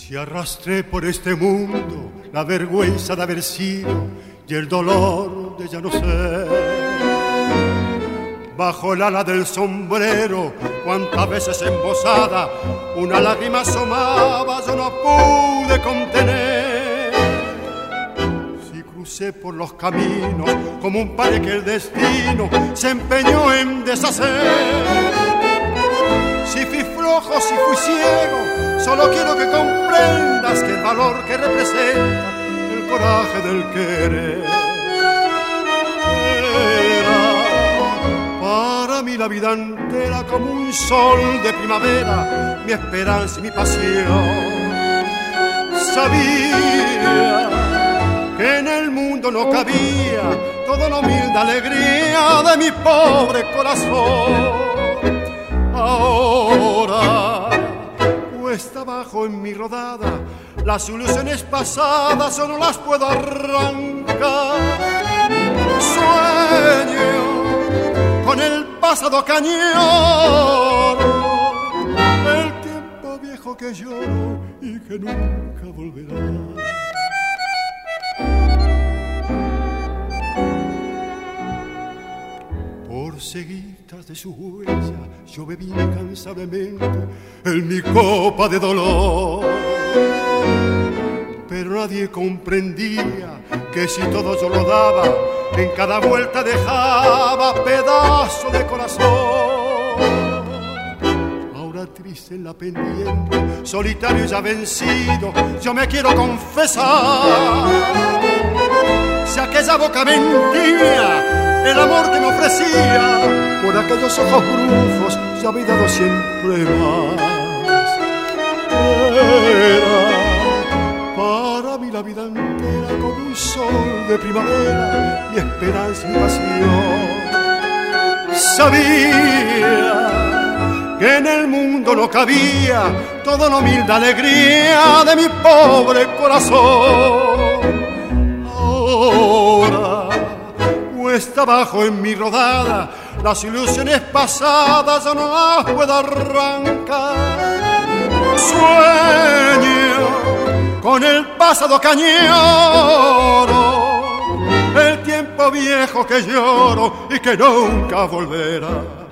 Si arrastré por este mundo la vergüenza de haber sido y el dolor de ya no ser. Bajo el ala del sombrero, cuántas veces embosada, una lágrima asomaba, yo no pude contener. Si crucé por los caminos como un padre que el destino se empeñó en deshacer. Si fui flojo, si fui ciego, solo quiero que comprendas que el valor que representa el coraje del querer era para mí la vida entera como un sol de primavera, mi esperanza y mi pasión. Sabía que en el mundo no cabía toda la humilde alegría de mi pobre corazón. Ahora cuesta abajo en mi rodada, las ilusiones pasadas yo no las puedo arrancar. Sueño con el pasado que añoro, el tiempo viejo que lloro y que nunca volverá. Por seguir tras de su huella, yo bebí incansablemente en mi copa de dolor. Pero nadie comprendía que si todo yo lo daba, en cada vuelta dejaba pedazo de corazón. Ahora triste en la pendiente, solitario y ya vencido, yo me quiero confesar. Si aquella boca mentía el amor que me ofrecía, por aquellos ojos brujos ya había dado siempre más. Era para mí la vida entera como un sol de primavera, mi esperanza y mi pasión. Sabía que en el mundo no cabía toda la humilde alegría de mi pobre corazón. Ahora cuesta abajo en mi rodada, las ilusiones pasadas yo no las puedo arrancar. Sueño con el pasado que añoro, el tiempo viejo que lloro y que nunca volverá.